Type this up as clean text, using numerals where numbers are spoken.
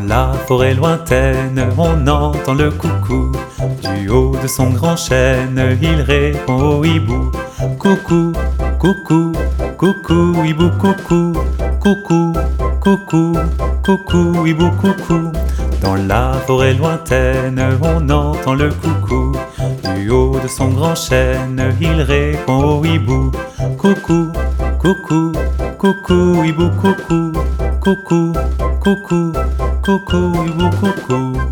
la forêt lointaine, on entend le coucou. Du haut de son grand chêne, il répond au hibou. Coucou, coucou, coucou, hibou, coucou. Coucou, coucou, coucou, hibou, coucou. Dans la forêt lointaine, on entend le coucou. Du haut de son grand chêne, il répond au hibou. Coucou, coucou, coucou, hibou, coucou. Coucou, coucou, coucou, hibou, coucou.